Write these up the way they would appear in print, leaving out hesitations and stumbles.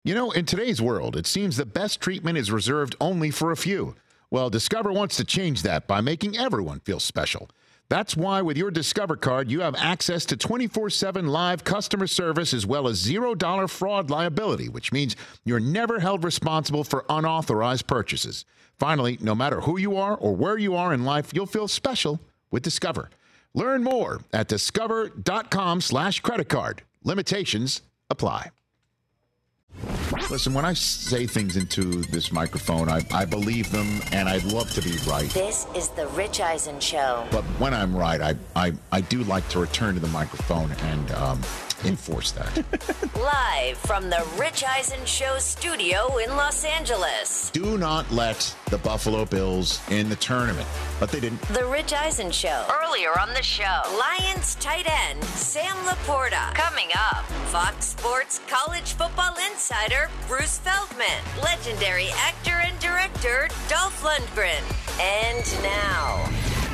You know, in today's world, it seems the best treatment is reserved only for a few. Well, Discover wants to change that by making everyone feel special. That's why with your Discover card, you have access to 24/7 live customer service as well as $0 fraud liability, which means you're never held responsible for unauthorized purchases. Finally, no matter who you are or where you are in life, you'll feel special with Discover. Learn more at discover.com/credit card. Limitations apply. Listen, when I say things into this microphone, I believe them, and I'd love to be right. This is the Rich Eisen Show. But when I'm right, I do like to return to the microphone and enforce that. Live from the Rich Eisen Show studio in Los Angeles. Do not let the Buffalo Bills in the tournament. But they didn't. The Rich Eisen Show. Earlier on the show, Lions tight end Sam Laporta. Coming up, Fox Sports college football insider Bruce Feldman. Legendary actor and director Dolph Lundgren. And now,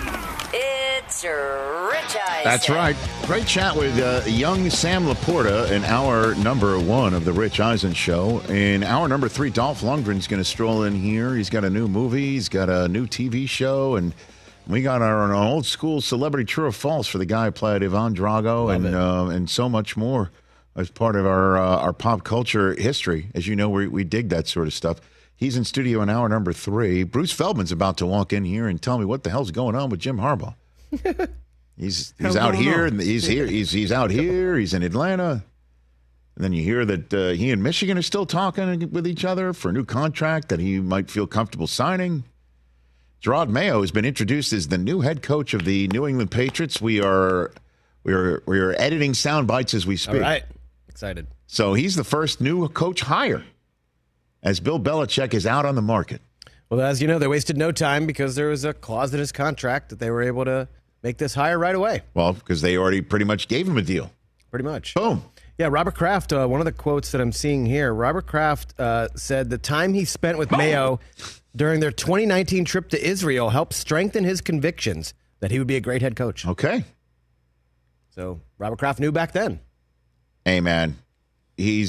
it's Rich Eisen. That's right. Great chat with young Sam Laporta in hour number 1 of the Rich Eisen Show. In hour number 3, Dolph Lundgren's going to stroll in here. He's got a new movie. He's got a new TV show. And we got our old school celebrity true or false for the guy who played Ivan Drago and so much more as part of our pop culture history. As you know, we dig that sort of stuff. He's in studio in hour number 3. Bruce Feldman's about to walk in here and tell me what the hell's going on with Jim Harbaugh. He's out here, and he's here. He's out here. He's in Atlanta. And then you hear that he and Michigan are still talking with each other for a new contract that he might feel comfortable signing. Gerard Mayo has been introduced as the new head coach of the New England Patriots. We are editing sound bites as we speak. All right, excited. So he's the first new coach hire, as Bill Belichick is out on the market. Well, as you know, they wasted no time because there was a clause in his contract that they were able to make this hire right away. Well, because they already pretty much gave him a deal. Pretty much. Boom. Yeah, Robert Kraft, one of the quotes that I'm seeing here, Robert Kraft said the time he spent with Mayo during their 2019 trip to Israel helped strengthen his convictions that he would be a great head coach. Okay. So Robert Kraft knew back then. Hey, man. He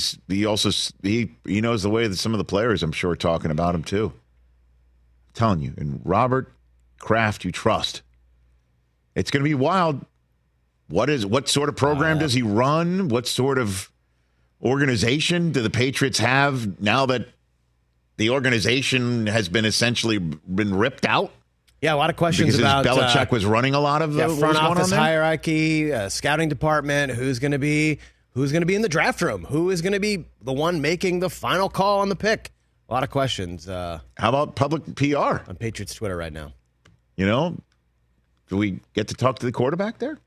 knows the way that some of the players, I'm sure, are talking about him, too. I'm telling you. And Robert Kraft, you trust. It's going to be wild. What sort of program does he run? What sort of organization do the Patriots have now that the organization has been essentially ripped out? Yeah, a lot of questions because about Belichick was running a lot of the front office hierarchy, scouting department, who's going to be in the draft room, who is going to be the one making the final call on the pick. A lot of questions. How about public PR on Patriots Twitter right now? You know, do we get to talk to the quarterback there?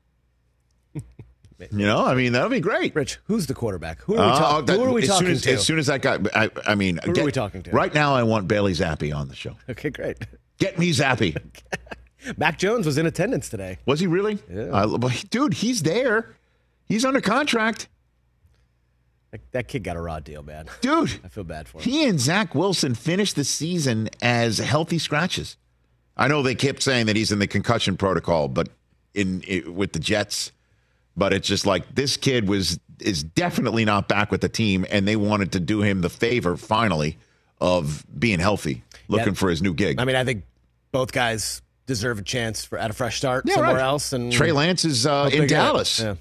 You know, I mean, that would be great. Rich, who's the quarterback? Who are we talking to? As soon as that guy, I mean, who are we talking to? Right now, I want Bailey Zappi on the show. Okay, great. Get me Zappi. Mac Jones was in attendance today. Was he really? Yeah. Dude, he's there. He's under contract. That kid got a raw deal, man. Dude. I feel bad for him. He and Zach Wilson finished the season as healthy scratches. I know they kept saying that he's in the concussion protocol, but with the Jets. But it's just like this kid is definitely not back with the team, and they wanted to do him the favor, finally, of being healthy, looking for his new gig. I mean, I think both guys deserve a chance at a fresh start somewhere else. And Trey Lance is in Dallas. Yeah.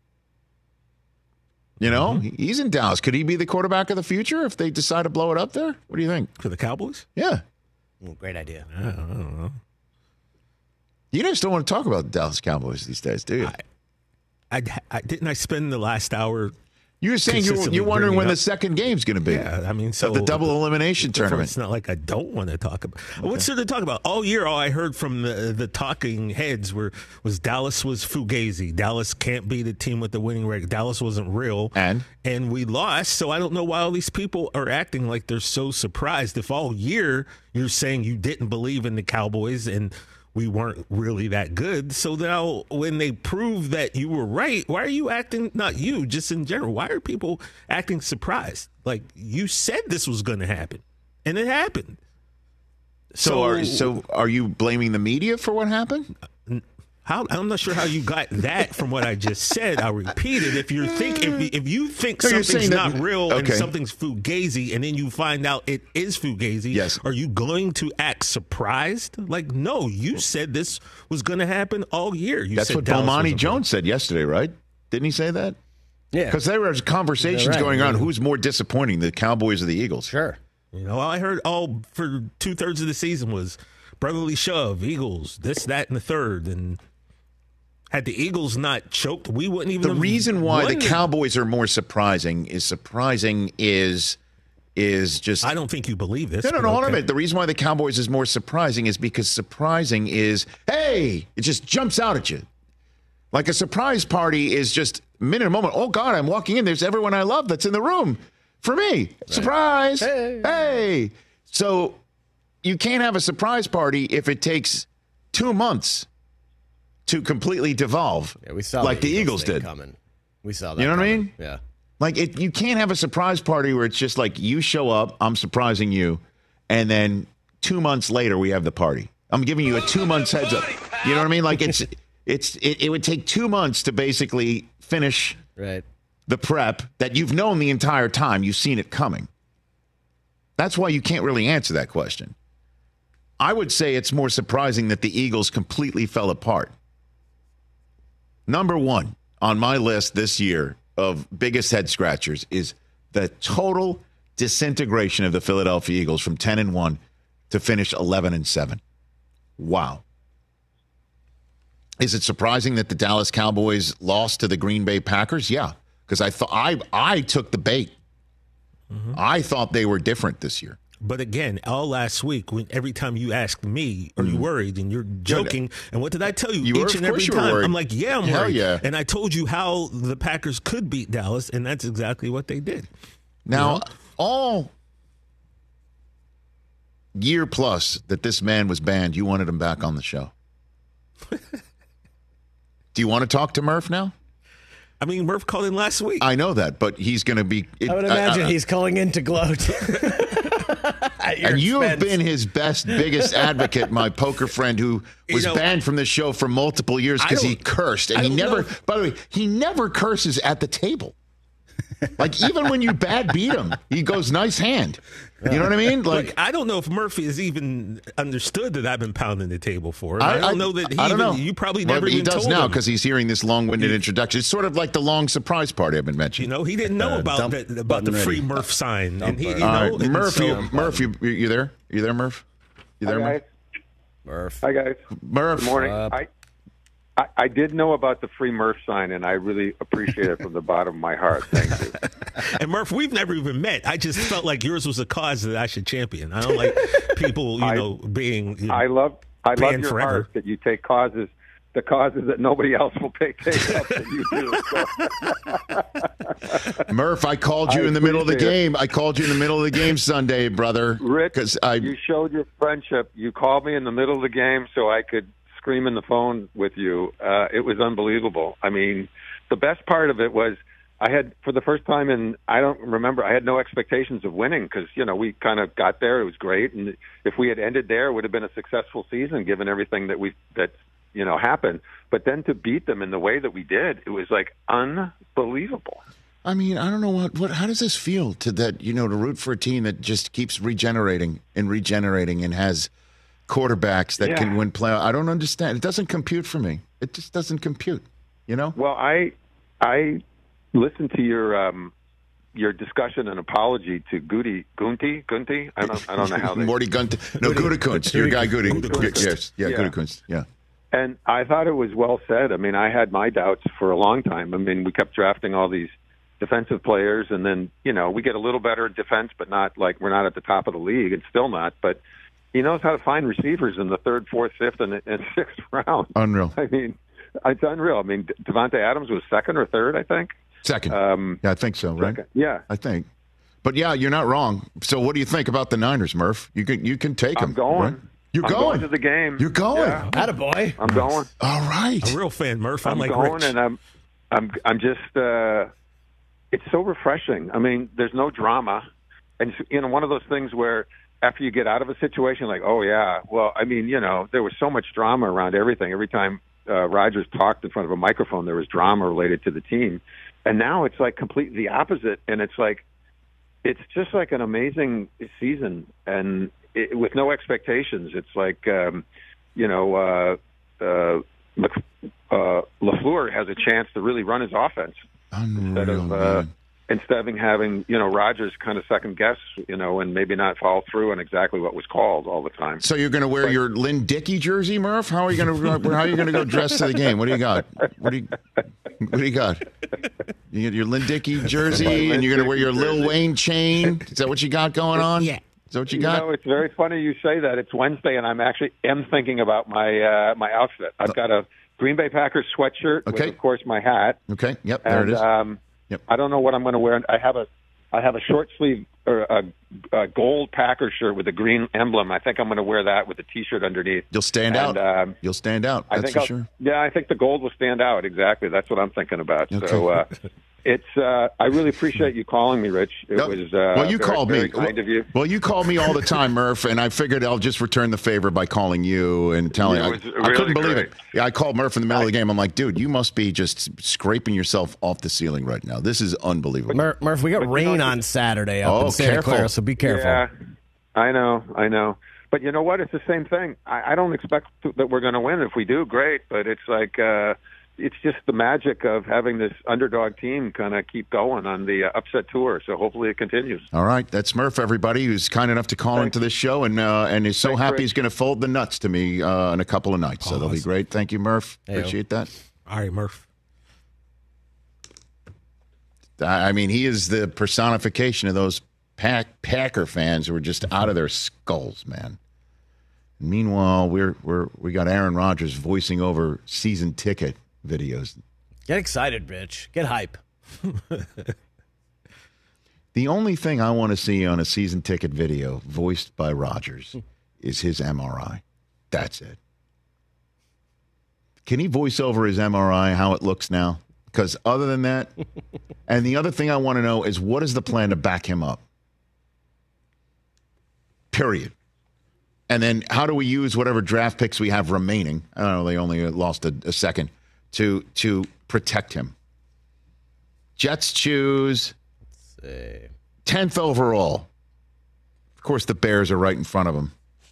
You know, he's in Dallas. Could he be the quarterback of the future if they decide to blow it up there? What do you think? For the Cowboys? Yeah. Great idea. I don't know. You just don't want to talk about the Dallas Cowboys these days, do you? I didn't I spend the last hour. You were saying you're wondering when the second game's going to be. Yeah, I mean, so the double elimination tournament. It's not like I don't want to talk about. Okay. What's there to talk about? All year, all I heard from the talking heads was Dallas was fugazi. Dallas can't be the team with the winning record. Dallas wasn't real, and we lost. So I don't know why all these people are acting like they're so surprised. If all year you're saying you didn't believe in the Cowboys and we weren't really that good. So now when they prove that you were right, why are you acting, not you, just in general, why are people acting surprised? Like, you said this was going to happen, and it happened. So are you blaming the media for what happened? I'm not sure how you got that from what I just said. I'll repeat it. If you think So you're something's saying not that- real and okay. something's fugazi, and then you find out it is fugazi, Yes. are you going to act surprised? Like, no, you said this was going to happen all year. You That's said what Dallas Bomani wasn't Jones said yesterday, right? Didn't he say that? Yeah. Because there was conversations You're right, going on. yeah. Who's more disappointing, the Cowboys or the Eagles? Sure. You know, all I heard for 2/3 of the season was brotherly shove, Eagles, this, that, and the third. And had the Eagles not choked, we wouldn't even The have reason why won the Cowboys are more surprising is just. I don't think you believe this. No, but hold on a okay. minute. The reason why the Cowboys is more surprising is because surprising is, hey, it just jumps out at you. Like a surprise party is just minute, a moment. Oh, God, I'm walking in. There's everyone I love that's in the room for me. Surprise. Hey. So you can't have a surprise party if it takes 2 months to completely devolve. Yeah, we saw like the Eagles thing did. coming. We saw that. You know what I coming. mean? Yeah. Like you can't have a surprise party where it's just like you show up, I'm surprising you, and then 2 months later we have the party. I'm giving you a 2 months heads up. You know what I mean? Like it would take 2 months to basically finish Right. the prep that you've known the entire time. You've seen it coming. That's why you can't really answer that question. I would say it's more surprising that the Eagles completely fell apart. Number one on my list this year of biggest head scratchers is the total disintegration of the Philadelphia Eagles from 10-1 to finish 11-7. Wow. Is it surprising that the Dallas Cowboys lost to the Green Bay Packers? Yeah, because I took the bait. Mm-hmm. I thought they were different this year. But again, all last week, every time you asked me, are you worried? And you're joking. And what did I tell you? You were, Each and of every course you were time. worried. I'm like, yeah, I'm Hell worried. yeah. And I told you how the Packers could beat Dallas, and that's exactly what they did. Now, all year plus that this man was banned, you wanted him back on the show. Do you want to talk to Murph now? I mean, Murph called in last week. I know that, but he's going to be. I would imagine he's calling in to gloat. And you have been his biggest advocate, my poker friend who was banned from the show for multiple years because he cursed. And he never, by the way, he never curses at the table. Like, even when you bad beat him, he goes, nice hand. You know what I mean? Like, I don't know if Murphy has even understood that I've been pounding the table for him. I don't know that he I don't know. You probably Well, never he even does told now him. because he's hearing this long-winded introduction. It's sort of like the long surprise party I've been mentioning. You know, he didn't know about the free Murph sign. And he, you know, and Murph, so- Murph, you there? You there, Murph? You there, Hi, Murph? Hi, guys. Murph. Good morning. I did know about the free Murph sign, and I really appreciate it from the bottom of my heart. Thank you. And Murph, we've never even met. I just felt like yours was a cause that I should champion. I don't like people, being. I love banned your forever. heart that you take the causes that nobody else will take up that you do. So, Murph, I called you in the middle of the appreciate game. I called you in the middle of the game Sunday, brother. Rich, because you showed your friendship. You called me in the middle of the game so I could scream in the phone with you. It was unbelievable. I mean, the best part of it was I had, for the first time in, I don't remember, I had no expectations of winning because, we kind of got there. It was great. And if we had ended there, it would have been a successful season given everything that happened. But then to beat them in the way that we did, it was like unbelievable. I mean, I don't know how does this feel to root for a team that just keeps regenerating and has quarterbacks that can win playoffs. I don't understand. It doesn't compute for me. It just doesn't compute, Well, I listened to your discussion and apology to Gunty. I don't know how they Morty Gunty. No, Gutekunst. Your guy Gutekunst. Yes. Yeah, Gutekunst. Yeah. And I thought it was well said. I mean, I had my doubts for a long time. I mean, we kept drafting all these defensive players, and then, we get a little better at defense, but not like we're not at the top of the league, and still not. But he knows how to find receivers in the third, fourth, fifth, and sixth round. Unreal. I mean, it's unreal. I mean, Devontae Adams was second or third, I think. Second. Yeah, I think so, right? Second. Yeah. I think. But, yeah, you're not wrong. So what do you think about the Niners, Murph? You can take them. I'm going. Right? I'm going to the game. You're going. Yeah. Attaboy. I'm going. All right. A real fan, Murph. I'm like going, Rich. and I'm just. It's so refreshing. I mean, there's no drama, and one of those things where after you get out of a situation, like, oh yeah, well, I mean, there was so much drama around everything. Every time Rodgers talked in front of a microphone, there was drama related to the team. And now it's like completely the opposite. And it's just like an amazing season, and with no expectations. It's like, LaFleur has a chance to really run his offense. Unreal, instead of having, Rodgers kind of second guess, and maybe not follow through on exactly what was called all the time. So you're going to wear your Lynn Dickey jersey, Murph? How are you going to go dressed to the game? What do you got? What do you got? You get your Lynn Dickey jersey, and you're going to wear your Lil Wayne chain. Is that what you got going on? Yeah. Is that what you got? It's very funny you say that. It's Wednesday, and I'm actually thinking about my my outfit. I've got a Green Bay Packers sweatshirt with, of course, my hat. Okay. Yep. There it is. Yep. I don't know what I'm going to wear. I have a short sleeve or a gold Packers shirt with a green emblem. I think I'm going to wear that with a T-shirt underneath. You'll stand out. You'll stand out. That's for sure. Yeah, I think the gold will stand out. Exactly. That's what I'm thinking about. Okay. So I really appreciate you calling me, Rich. It was you called me. Very kind of you. Well, you call me all the time, Murph, and I figured I'll just return the favor by calling you and telling you. I couldn't believe it. Yeah, I called Murph in the middle of the game. I'm like, dude, you must be just scraping yourself off the ceiling right now. This is unbelievable. Murph, we got rain on Saturday up in Santa Clara, so be careful. Yeah, I know. But you know what? It's the same thing. I don't expect that we're going to win. If we do, great. But it's like it's just the magic of having this underdog team kind of keep going on the upset tour. So hopefully it continues. All right. That's Murph, everybody, who's kind enough to call into this show and is so happy he's going to fold the nuts to me in a couple of nights. So that'll be great. Thank you, Murph. Appreciate that. All right, Murph. I mean, he is the personification of those Packer fans who are just out of their skulls, man. Meanwhile, we got Aaron Rodgers voicing over season ticket videos. Get excited, Rich. Get hype. The only thing I want to see on a season ticket video voiced by Rodgers is his MRI. That's it. Can he voice over his MRI, how it looks now? Because other than that, and the other thing I want to know is what is the plan to back him up? Period. And then how do we use whatever draft picks we have remaining? I don't know, they only lost a second to protect him. Jets choose 10th overall. Of course, the Bears are right in front of them.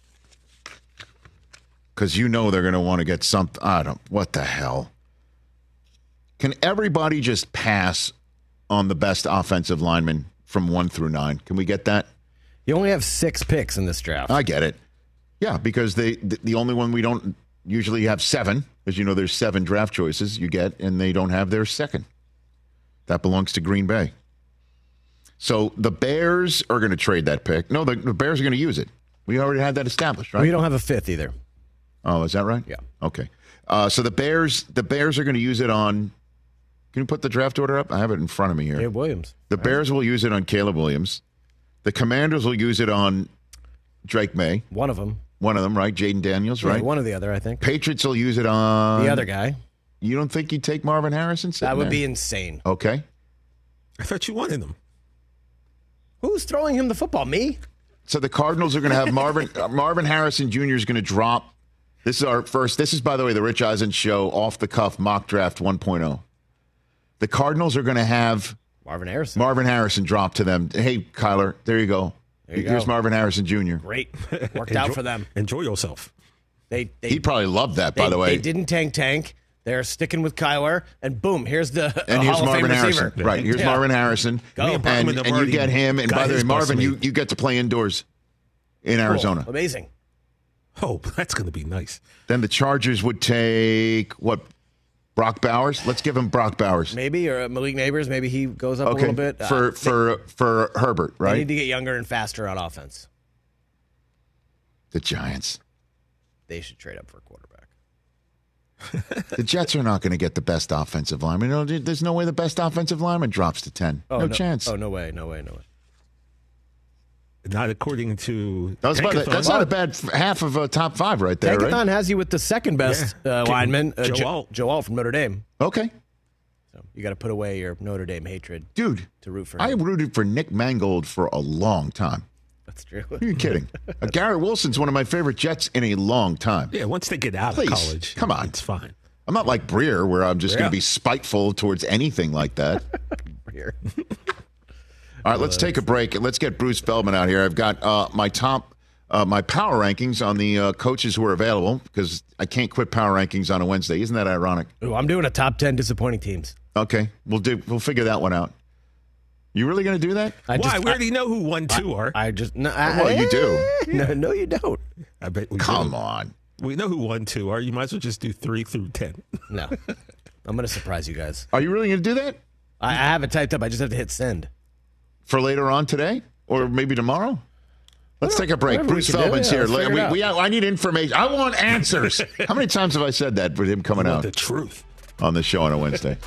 Because they're going to want to get something. What the hell? Can everybody just pass on the best offensive lineman from 1 through 9? Can we get that? You only have 6 picks in this draft. I get it. Yeah, because the only one we don't usually have 7, as you know, there's 7 draft choices you get, and they don't have their second. That belongs to Green Bay. So the Bears are going to trade that pick. No, the Bears are going to use it. We already had that established, right? We don't have a 5th either. Oh, is that right? Yeah. Okay. So the Bears are going to use it on. Can you put the draft order up? I have it in front of me here. Caleb Williams. The Bears will use it on Caleb Williams. The Commanders will use it on Drake May. One of them, right? Jaden Daniels, right? One or the other, I think. Patriots will use it on the other guy. You don't think you'd take Marvin Harrison? That would be insane. Okay. I thought you wanted him. Who's throwing him the football? Me? So the Cardinals are going to have Marvin Harrison Jr. is going to drop. This is, by the way, the Rich Eisen Show off-the-cuff mock draft 1.0. The Cardinals are going to have Marvin Harrison drop to them. Hey, Kyler, there you go. Here's Marvin Harrison Jr. Great. Worked out for them. Enjoy yourself. He'd probably love that, by the way. They didn't tank. They're sticking with Kyler, and boom, here's the here's Hall Marvin of Fame Harrison. receiver. Right, here's Marvin Harrison. Go. And you get him. And by the way, Marvin, you get to play indoors in Arizona. Cool. Amazing. Oh, that's going to be nice. Then the Chargers would take, Brock Bowers? Let's give him Brock Bowers. Maybe, or Malik Neighbors. Maybe he goes up a little bit. For Herbert, right? They need to get younger and faster on offense. The Giants. They should trade up for a quarterback. The Jets are not going to get the best offensive lineman. There's no way the best offensive lineman drops to 10. No chance. Oh, no way. Not according to that's not a bad half of a top 5 right there. Tankathon right? has you with the second best lineman, Joe Alt from Notre Dame. Okay. So you got to put away your Notre Dame hatred, dude. To root for him. I rooted for Nick Mangold for a long time. That's true. Are you kidding? Garrett Wilson's one of my favorite Jets in a long time. Yeah, once they get out of college, come on, it's fine. I'm not like Breer, where I'm just going to be spiteful towards anything like that. Breer. All right, let's take a break and let's get Bruce Feldman out here. I've got my power rankings on the coaches who are available because I can't quit power rankings on a Wednesday. Isn't that ironic? Ooh, I'm doing a top 10 disappointing teams. Okay, we'll figure that one out. You really going to do that? Why? We already know who 1, 2 are. Well, you do. No, you don't. I bet we Come do. on. We know who 1, 2 are. You might as well just do 3 through 10. No. I'm going to surprise you guys. Are you really going to do that? I have it typed up. I just have to hit send. For later on today? Or maybe tomorrow? Let's take a break. Bruce Feldman's here. I need information. I want answers. How many times have I said that with him coming out? The truth. On the show on a Wednesday.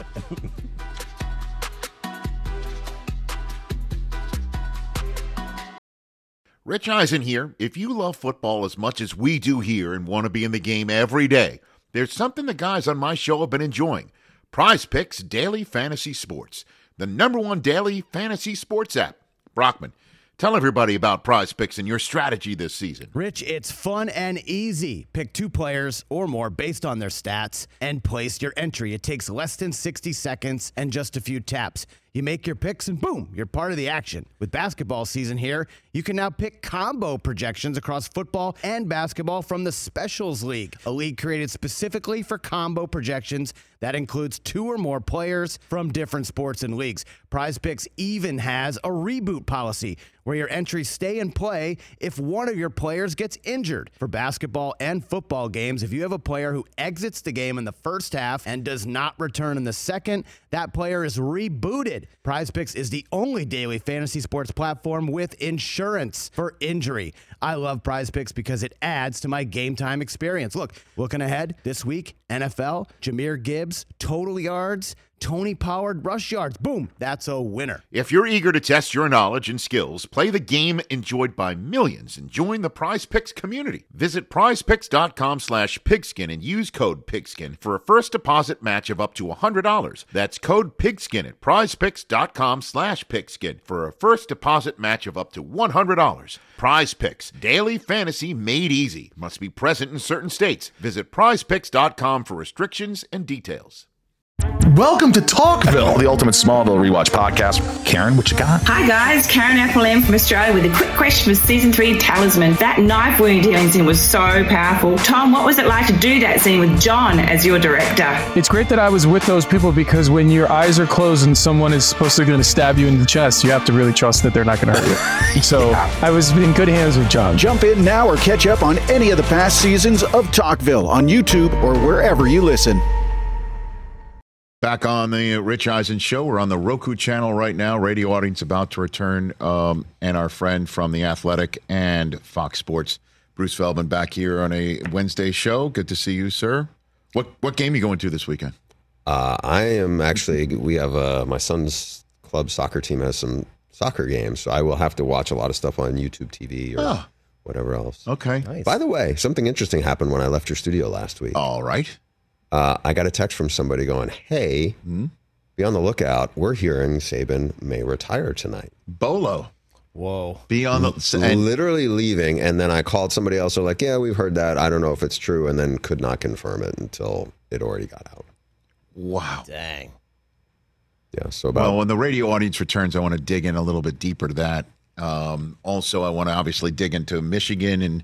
Rich Eisen here. If you love football as much as we do here and want to be in the game every day, there's something the guys on my show have been enjoying. Prize Picks Daily Fantasy Sports, the #1 daily fantasy sports app. Brockman, tell everybody about Prize Picks and your strategy this season. Rich, it's fun and easy. Pick 2 players or more based on their stats and place your entry. It takes less than 60 seconds and just a few taps. You make your picks and boom, you're part of the action. With basketball season here, you can now pick combo projections across football and basketball from the Specials League, a league created specifically for combo projections that includes 2 or more players from different sports and leagues. Prize Picks even has a reboot policy where your entries stay in play if one of your players gets injured. For basketball and football games, if you have a player who exits the game in the first half and does not return in the second, that player is rebooted. Prize Picks is the only daily fantasy sports platform with insurance for injury. I love Prize Picks because it adds to my game time experience. Look, looking ahead this week, NFL, Jahmyr Gibbs, total yards, Tony Pollard, rush yards. Boom, that's a winner. If you're eager to test your knowledge and skills, play the game enjoyed by millions, and join the Prize Picks community. Visit prizepicks.com/pigskin and use code PIGSKIN for a first deposit match of up to $100. That's code PIGSKIN at prizepicks.com/pigskin for a first deposit match of up to $100. Prize Picks, daily fantasy made easy. Must be present in certain states. Visit prizepicks.com for restrictions and details. Welcome to Talkville, the ultimate Smallville rewatch podcast. Karen, what you got? Hi guys, Karen Appleton from Australia with a quick question for season 3 Talisman. That knife wound healing scene was so powerful. Tom, what was it like to do that scene with John as your director? It's great that I was with those people because when your eyes are closed and someone is supposed to going to stab you in the chest, you have to really trust that they're not going to hurt you. So I was in good hands with John. Jump in now or catch up on any of the past seasons of Talkville on YouTube or wherever you listen. Back on the Rich Eisen Show. We're on the Roku channel right now. Radio audience about to return. And our friend from The Athletic and Fox Sports, Bruce Feldman, back here on a Wednesday show. Good to see you, sir. What game are you going to this weekend? I am actually, we have my son's club soccer team has some soccer games, so I will have to watch a lot of stuff on YouTube TV or whatever else. Okay. Nice. By the way, something interesting happened when I left your studio last week. All right. I got a text from somebody going, hey, be on the lookout. We're hearing Saban may retire tonight. Bolo. Whoa. Be on the... Literally leaving, and then I called somebody else. They're like, yeah, we've heard that. I don't know if it's true, and then could not confirm it until it already got out. Wow. Dang. Yeah, so Well, when the radio audience returns, I want to dig in a little bit deeper to that. Also, I want to obviously dig into Michigan and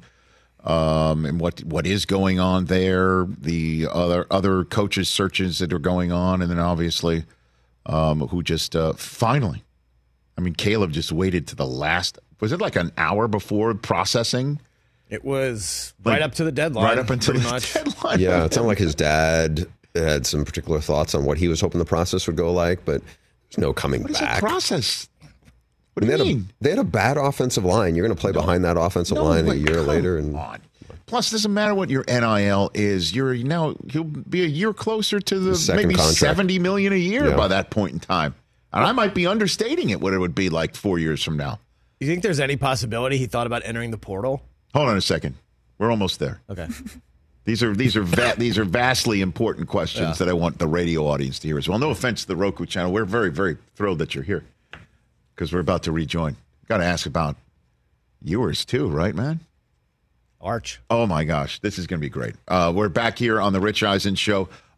what is going on there, the other coaches' searches that are going on, and then obviously who just finally, I mean, Caleb just waited to the last, was it like an hour before processing? It was right up to the deadline. Right up until the deadline. Yeah, it sounded like his dad had some particular thoughts on what he was hoping the process would go like, but there's no coming back. What is the process? What do you mean? They had a bad offensive line. You're going to play behind that offensive line a year later. Plus, it doesn't matter what your NIL is. He'll be a year closer to the maybe contract. $70 million a year by that point in time. And I might be understating it, what it would be like 4 years from now. You think there's any possibility he thought about entering the portal? Hold on a second. We're almost there. Okay. These are vastly important questions that I want the radio audience to hear as well. No offense to the Roku channel. We're very, very thrilled that you're here because we're about to rejoin. Got to ask about yours too, right, man? Arch. Oh, my gosh. This is going to be great. We're back here on the Rich Eisen Show.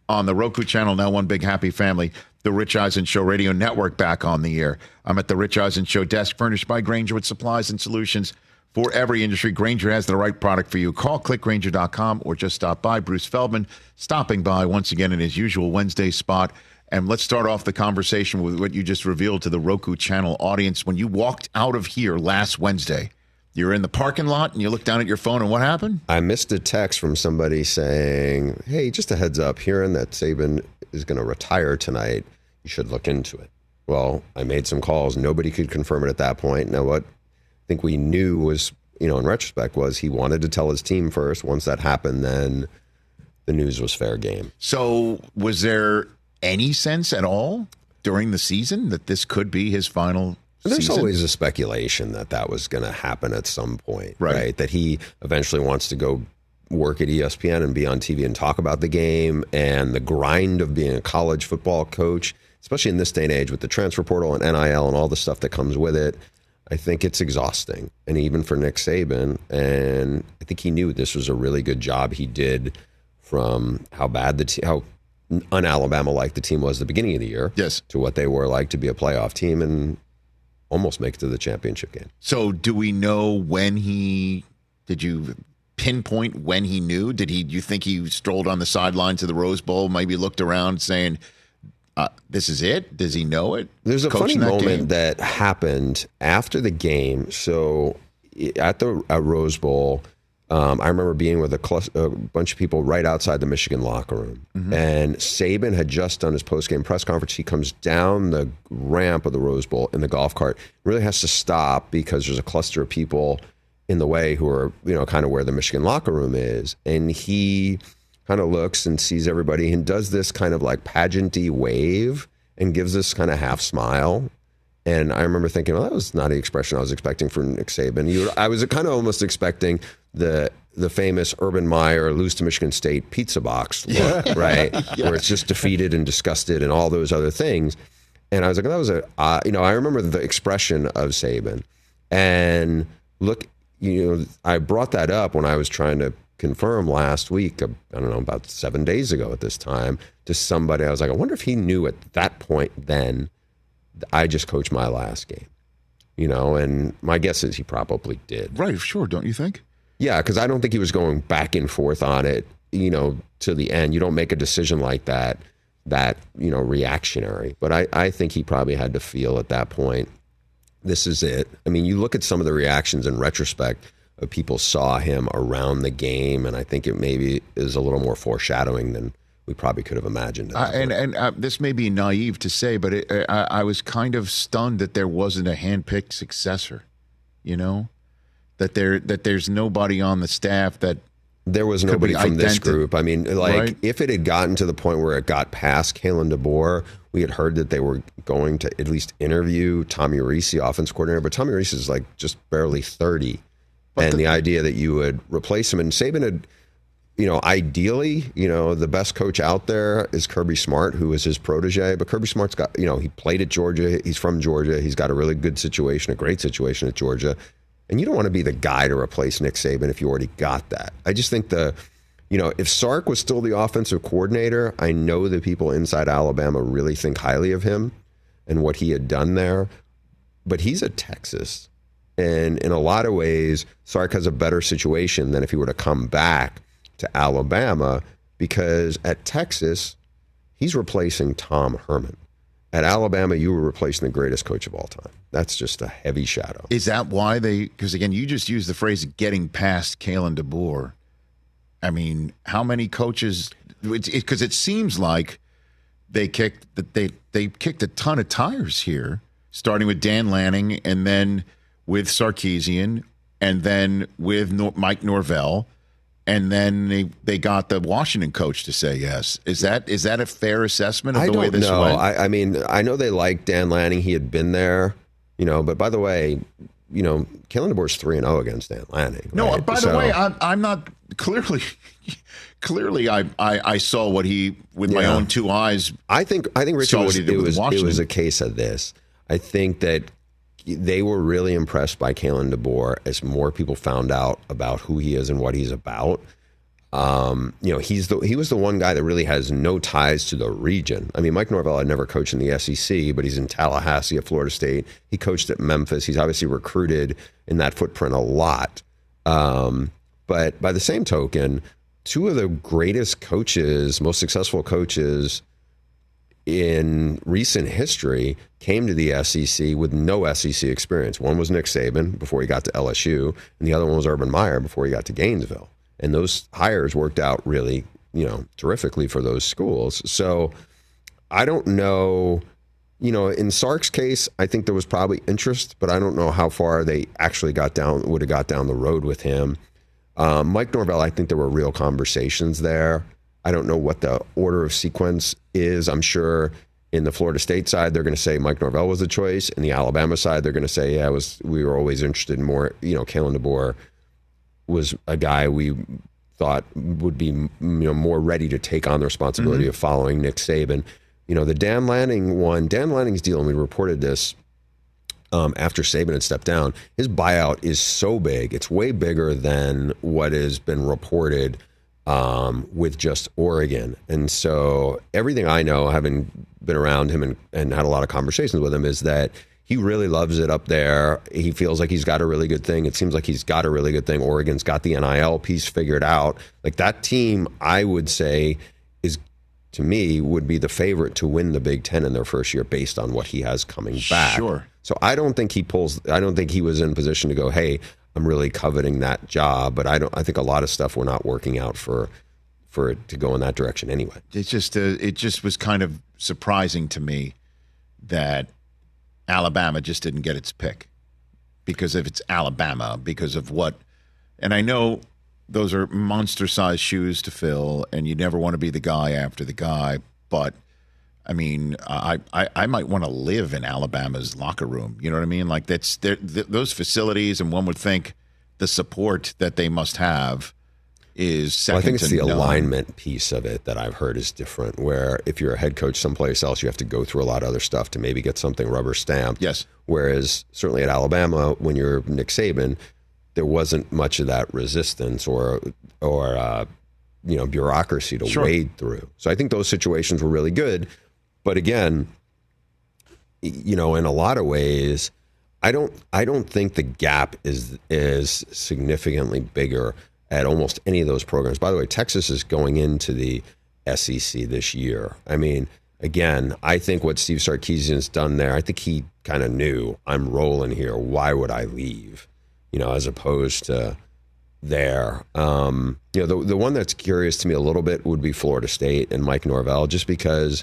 on the Roku channel, now one big happy family. The Rich Eisen Show Radio Network back on the air. I'm at the Rich Eisen Show desk, furnished by Grainger with supplies and solutions for every industry. Grainger has the right product for you. Call clickgrainger.com or just stop by. Bruce Feldman stopping by once again in his usual Wednesday spot. And let's start off the conversation with what you just revealed to the Roku channel audience. When you walked out of here last Wednesday, you're in the parking lot and you look down at your phone, and what happened? I missed a text from somebody saying, hey, just a heads up, hearing that Saban is going to retire tonight, you should look into it. Well, I made some calls. Nobody could confirm it at that point. Now, what I think we knew was, in retrospect, was he wanted to tell his team first. Once that happened, then the news was fair game. So was there any sense at all during the season that this could be his final There's season? always a speculation that that was going to happen at some point, right? That he eventually wants to go work at ESPN and be on TV and talk about the game and the grind of being a college football coach, especially in this day and age with the transfer portal and NIL and all the stuff that comes with it. I think it's exhausting, and even for Nick Saban. And I think he knew this was a really good job he did from how bad how un-Alabama-like the team was at the beginning of the year, to what they were like to be a playoff team and almost make it to the championship game. So do we know when did you pinpoint when he knew? Do you think he strolled on the sidelines of the Rose Bowl, maybe looked around saying, this is it? Does he know it? There's a funny moment that happened after the game. So at the Rose Bowl, I remember being with a bunch of people right outside the Michigan locker room. Mm-hmm. And Saban had just done his post-game press conference. He comes down the ramp of the Rose Bowl in the golf cart. Really has to stop because there's a cluster of people in the way who are, kind of where the Michigan locker room is. And he kind of looks and sees everybody and does this kind of like pageant-y wave and gives this kind of half smile. And I remember thinking, well, that was not the expression I was expecting from Nick Saban. I was kind of almost expecting the famous Urban Meyer lose to Michigan State pizza box look, right? Where it's just defeated and disgusted and all those other things. And I was like, that was I remember the expression of Saban. And look, I brought that up when I was trying to confirm last week, I don't know, about 7 days ago at this time, to somebody. I was like, I wonder if he knew at that point then I just coached my last game, and my guess is he probably did. Right, sure, don't you think? Yeah, because I don't think he was going back and forth on it, to the end. You don't make a decision like that, reactionary. But I think he probably had to feel at that point, this is it. I mean, you look at some of the reactions in retrospect, people saw him around the game, and I think it maybe is a little more foreshadowing than we probably could have imagined. And this may be naive to say, but I was kind of stunned that there wasn't a handpicked successor, that there's nobody on the staff that there was nobody from this group. I mean, if it had gotten to the point where it got past Kalen DeBoer, we had heard that they were going to at least interview Tommy Rees, the offense coordinator, but Tommy Rees is just barely 30. But the idea that you would replace him, and Saban had, ideally, the best coach out there is Kirby Smart, who is his protege. But Kirby Smart's got, he played at Georgia. He's from Georgia. He's got a really good situation, a great situation at Georgia. And you don't want to be the guy to replace Nick Saban if you already got that. I just think if Sark was still the offensive coordinator, I know the people inside Alabama really think highly of him and what he had done there. But he's at Texas. And in a lot of ways, Sark has a better situation than if he were to come back to Alabama, because at Texas, he's replacing Tom Herman. At Alabama, you were replacing the greatest coach of all time. That's just a heavy shadow. Is that why because again, you just used the phrase getting past Kalen DeBoer. I mean, how many coaches, because it seems like they kicked a ton of tires here, starting with Dan Lanning and then with Sarkisian, and then with Mike Norvell, and then they got the Washington coach to say yes. Is that a fair assessment of the way this went? I mean, I know they like Dan Lanning. He had been there, but by the way, Kalen DeBoer's 3-0 against Dan Lanning. Right? No, by the way, I'm not clearly. Clearly, I saw what he with my own two eyes. I think Richard it was a case of this. I think that they were really impressed by Kalen DeBoer as more people found out about who he is and what he's about. He was the one guy that really has no ties to the region. I mean, Mike Norvell had never coached in the SEC, but he's in Tallahassee at Florida State. He coached at Memphis. He's obviously recruited in that footprint a lot. But by the same token, two of the greatest coaches, most successful coaches in recent history came to the SEC with no SEC experience. One was Nick Saban before he got to LSU, and the other one was Urban Meyer before he got to Gainesville. And those hires worked out really, terrifically for those schools. So I don't know, in Sark's case, I think there was probably interest, but I don't know how far they actually would have got down the road with him. Mike Norvell, I think there were real conversations there. I don't know what the order of sequence is. I'm sure in the Florida State side, they're going to say Mike Norvell was the choice. In the Alabama side, they're going to say, we were always interested in more, Kalen DeBoer was a guy we thought would be more ready to take on the responsibility of following Nick Saban. The Dan Lanning's deal, and we reported this after Saban had stepped down, his buyout is so big. It's way bigger than what has been reported with just Oregon. And so everything I know, having been around him and had a lot of conversations with him, is that he really loves it up there. He feels like he's got a really good thing. It seems like he's got a really good thing. Oregon's got the NIL piece figured out. Like that team, I would say, to me, would be the favorite to win the Big Ten in their first year based on what he has coming back. Sure. So I don't think he was in position to go, hey, I'm really coveting that job. But I think a lot of stuff we're not working out for it to go in that direction anyway. It just was kind of surprising to me that Alabama just didn't get its pick because if it's Alabama, because of what, and I know those are monster-sized shoes to fill, and you never want to be the guy after the guy, but I mean, I might want to live in Alabama's locker room. You know what I mean? Like those facilities, and one would think the support that they must have is second to none. I think it's the alignment piece of it that I've heard is different, where if you're a head coach someplace else, you have to go through a lot of other stuff to maybe get something rubber stamped. Yes. Whereas certainly at Alabama, when you're Nick Saban, there wasn't much of that resistance or bureaucracy to wade through. So I think those situations were really good. But again, in a lot of ways, I don't think the gap is significantly bigger at almost any of those programs. By the way, Texas is going into the SEC this year. I mean, again, I think what Steve Sarkisian's done there, I think he kind of knew, I'm rolling here. Why would I leave? As opposed to there. The one that's curious to me a little bit would be Florida State and Mike Norvell, just because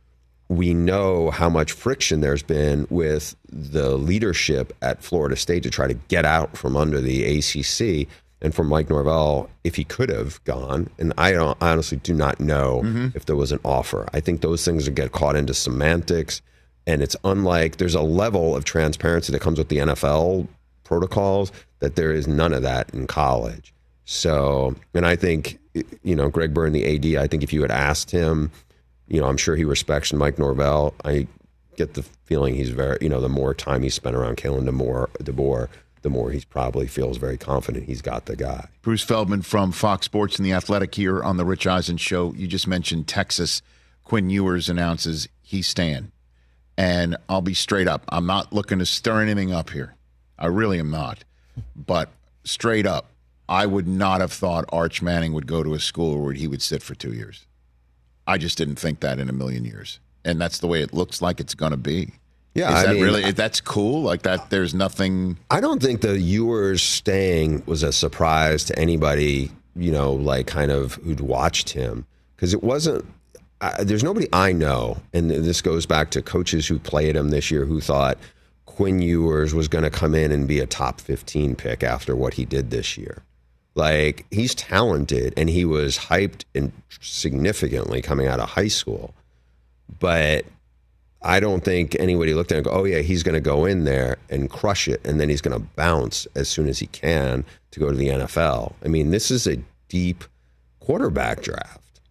we know how much friction there's been with the leadership at Florida State to try to get out from under the ACC. And for Mike Norvell, if he could have gone, and I honestly do not know if there was an offer. I think those things would get caught into semantics, and it's unlike, there's a level of transparency that comes with the NFL protocols that there is none of that in college. So, and I think, Greg Byrne, the AD, I think if you had asked him, I'm sure he respects Mike Norvell. I get the feeling he's very, the more time he spent around Kalen DeBoer, the more he probably feels very confident he's got the guy. Bruce Feldman from Fox Sports and The Athletic here on the Rich Eisen Show. You just mentioned Texas. Quinn Ewers announces he's staying. And I'll be straight up. I'm not looking to stir anything up here. I really am not. But straight up, I would not have thought Arch Manning would go to a school where he would sit for 2 years. I just didn't think that in a million years. And that's the way it looks like it's going to be. Yeah, that's cool? Like that, there's nothing. I don't think the Ewers staying was a surprise to anybody, who'd watched him. Because it wasn't, there's nobody I know, and this goes back to coaches who played him this year, who thought Quinn Ewers was going to come in and be a top 15 pick after what he did this year. Like, he's talented, and he was hyped and significantly coming out of high school. But I don't think anybody looked at it and go, oh, yeah, he's going to go in there and crush it, and then he's going to bounce as soon as he can to go to the NFL. I mean, this is a deep quarterback draft.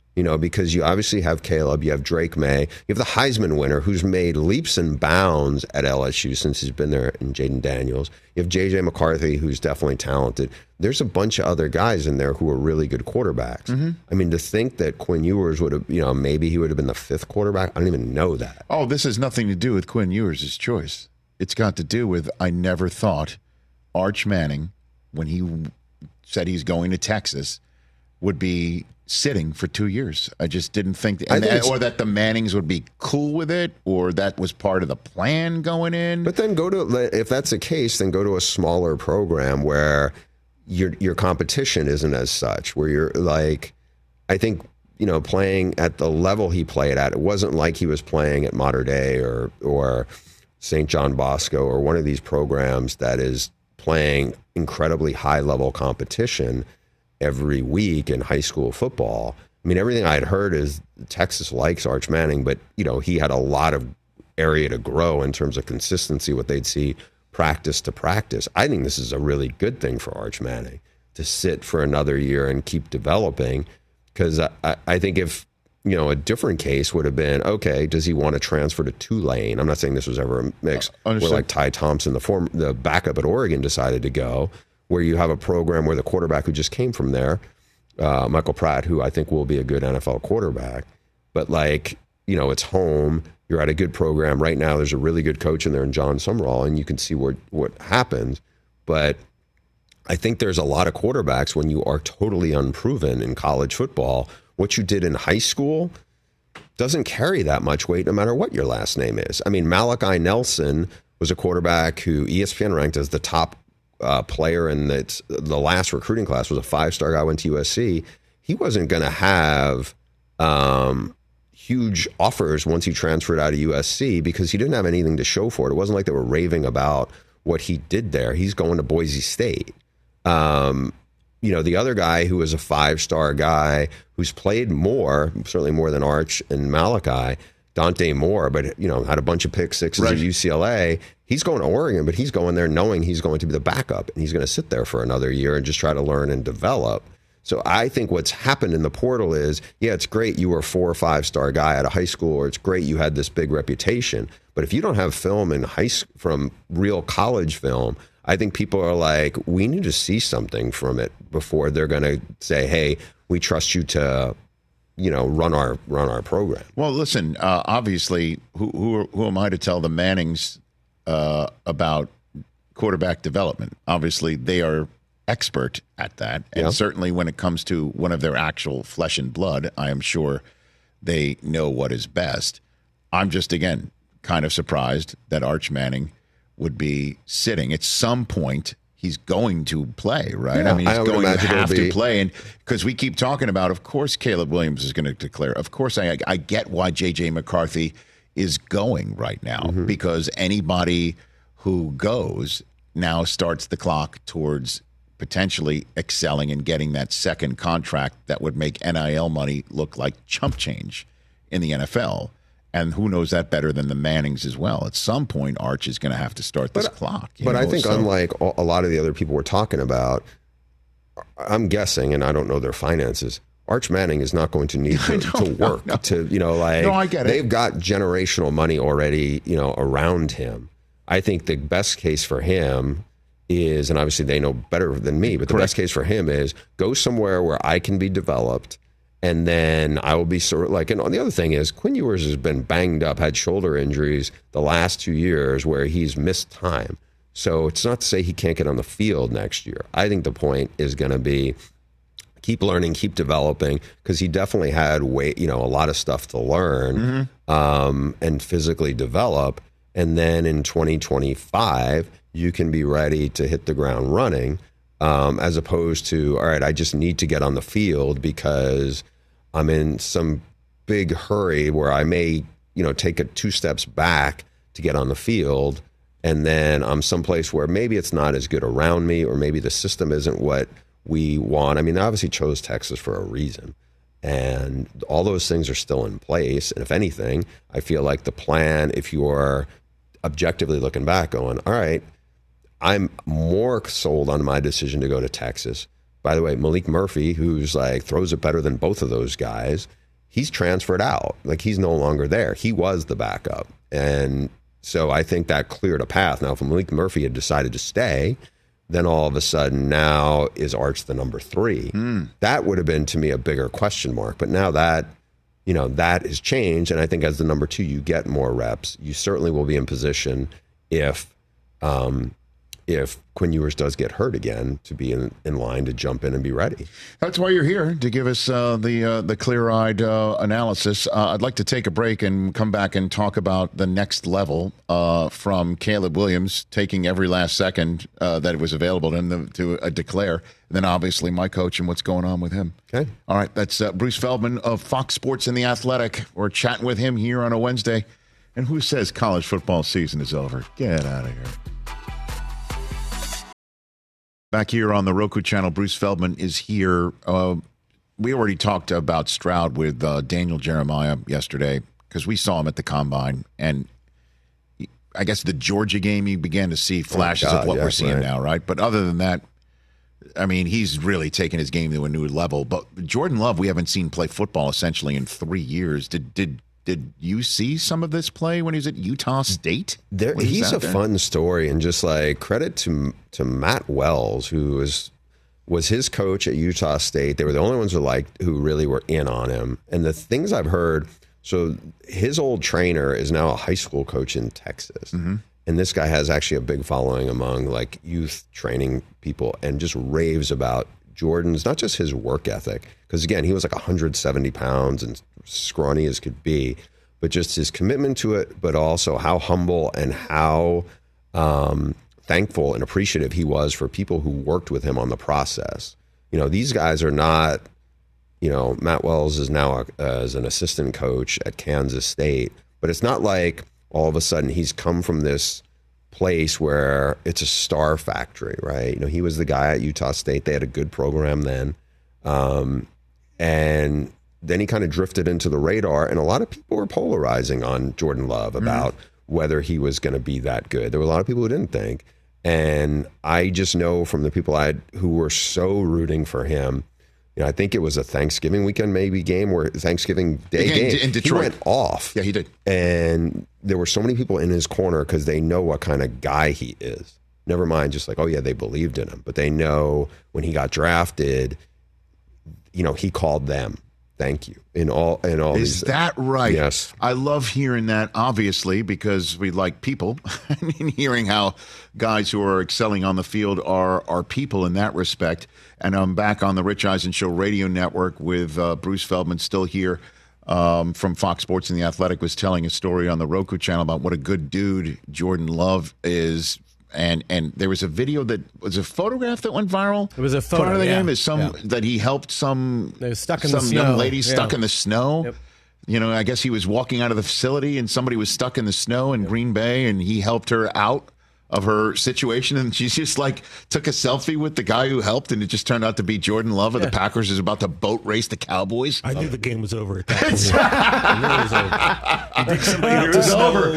because you obviously have Caleb, you have Drake May, you have the Heisman winner who's made leaps and bounds at LSU since he's been there, and Jaden Daniels. You have J.J. McCarthy, who's definitely talented. There's a bunch of other guys in there who are really good quarterbacks. Mm-hmm. I mean, to think that Quinn Ewers would have, maybe he would have been the 5th quarterback, I don't even know that. Oh, this has nothing to do with Quinn Ewers' choice. It's got to do with, I never thought Arch Manning, when he said he's going to Texas, would be sitting for 2 years. I just didn't think, or that the Mannings would be cool with it, or that was part of the plan going in. But then if that's the case, then go to a smaller program where your competition isn't as such, where you're like, I think, playing at the level he played at, it wasn't like he was playing at Mater Dei or St. John Bosco or one of these programs that is playing incredibly high level competition every week in high school football. I mean, everything I had heard is Texas likes Arch Manning, but, he had a lot of area to grow in terms of consistency, what they'd see practice to practice. I think this is a really good thing for Arch Manning to sit for another year and keep developing, because I think if, a different case would have been, okay, does he want to transfer to Tulane? I'm not saying this was ever a mix where like Ty Thompson, the backup at Oregon, decided to go, where you have a program where the quarterback who just came from there, Michael Pratt, who I think will be a good NFL quarterback, but it's home. You're at a good program. Right now, there's a really good coach in there in John Sumrall, and you can see what happens. But I think there's a lot of quarterbacks when you are totally unproven in college football. What you did in high school doesn't carry that much weight no matter what your last name is. I mean, Malachi Nelson was a quarterback who ESPN ranked as the top player in the last recruiting class, was a 5-star guy, went to USC. He wasn't going to have huge offers once he transferred out of USC because he didn't have anything to show for it. It wasn't like they were raving about what he did there. He's going to Boise State. The other guy who was a 5-star guy who's played more, certainly more than Arch and Malachi, Dante Moore, but had a bunch of pick sixes at UCLA. He's going to Oregon, but he's going there knowing he's going to be the backup, and he's going to sit there for another year and just try to learn and develop. So I think what's happened in the portal is, yeah, it's great you were a 4 or 5-star guy out of high school, or it's great you had this big reputation. But if you don't have film in from real college film, I think people are like, we need to see something from it before they're going to say, hey, we trust you to run our program. Well, listen, obviously, who am I to tell the Mannings about quarterback development? Obviously, they are expert at that, and certainly when it comes to one of their actual flesh and blood, I am sure they know what is best. I'm just, again, kind of surprised that Arch Manning would be sitting. At some point, he's going to play, right? Yeah, I mean, he's going to have to play. And because we keep talking about, of course, Caleb Williams is going to declare. Of course, I get why J.J. McCarthy is going right now, because anybody who goes now starts the clock towards potentially excelling and getting that second contract that would make NIL money look like chump change in the NFL. And who knows that better than the Mannings as well? At some point, Arch is going to have to start this clock. But I think unlike a lot of the other people we're talking about, I'm guessing, and I don't know their finances, Arch Manning is not going to need to work to, No, I get it. They've got generational money already, around him. I think the best case for him is, and obviously they know better than me, but the best case for him is go somewhere where I can be developed. And then I will be and the other thing is, Quinn Ewers has been banged up, had shoulder injuries the last 2 years where he's missed time. So it's not to say he can't get on the field next year. I think the point is going to be keep learning, keep developing, because he definitely had a lot of stuff to learn and physically develop. And then in 2025, you can be ready to hit the ground running. As opposed to, all right, I just need to get on the field because I'm in some big hurry where I may, take 2 steps back to get on the field. And then I'm someplace where maybe it's not as good around me, or maybe the system isn't what we want. I mean, they obviously chose Texas for a reason. And all those things are still in place. And if anything, I feel like the plan, if you are objectively looking back going, all right, I'm more sold on my decision to go to Texas. By the way, Malik Murphy, who's throws it better than both of those guys, he's transferred out. Like, he's no longer there. He was the backup. And so I think that cleared a path. Now, if Malik Murphy had decided to stay, then all of a sudden now is Arch the number 3. That would have been, to me, a bigger question mark. But now that, that has changed. And I think as the number 2, you get more reps. You certainly will be in position if Quinn Ewers does get hurt again, to be in line to jump in and be ready. That's why you're here, to give us the clear-eyed analysis. I'd like to take a break and come back and talk about the next level from Caleb Williams, taking every last second that was available to him to declare. And then obviously my coach and what's going on with him. Okay. All right, that's Bruce Feldman of Fox Sports and The Athletic. We're chatting with him here on a Wednesday. And who says college football season is over? Get out of here. Back here on the Roku channel, Bruce Feldman is here. We already talked about Stroud with Daniel Jeremiah yesterday because we saw him at the Combine. And I guess the Georgia game, you began to see flashes of what we're seeing now, right? But other than that, I mean, he's really taken his game to a new level. But Jordan Love, we haven't seen play football essentially in 3 years. Did you see some of this play when he was at Utah State? He's a fun story, and just like credit to Matt Wells, who was his coach at Utah State. They were the only ones who really were in on him. And the things I've heard, so his old trainer is now a high school coach in Texas. Mm-hmm. And this guy has actually a big following among like youth training people, and just raves about Jordan's, not just his work ethic, because again, he was like 170 pounds and scrawny as could be, but just his commitment to it, but also how humble and how thankful and appreciative he was for people who worked with him on the process. These guys are not, Matt Wells is now as an assistant coach at Kansas State, but it's not like all of a sudden he's come from this place where it's a star factory, right? He was the guy at Utah State. They had a good program then. And then he kind of drifted into the radar, and a lot of people were polarizing on Jordan Love about whether he was going to be that good. There were a lot of people who didn't think. And I just know from the people who were so rooting for him, I think it was a Thanksgiving weekend maybe game, where Thanksgiving Day game in Detroit. He went off. Yeah, he did. And there were so many people in his corner because they know what kind of guy he is. Never mind just like, oh yeah, they believed in him, but they know when he got drafted, he called them. Thank you. In all Is that right? Yes. I love hearing that, obviously, because we like people. And hearing how guys who are excelling on the field are people in that respect. And I'm back on the Rich Eisen Show radio network with Bruce Feldman, still here from Fox Sports and The Athletic, was telling a story on the Roku channel about what a good dude Jordan Love is. And there was a video that was a photograph that went viral. It was a photo. Part of the game is that he helped some young lady stuck in the snow. Yep. I guess he was walking out of the facility and somebody was stuck in the snow in Green Bay, and he helped her out of her situation, and she just like took a selfie with the guy who helped, and it just turned out to be Jordan Love of the Packers is about to boat race the Cowboys. I knew the game was over at that point. I knew it was over. He did somebody out to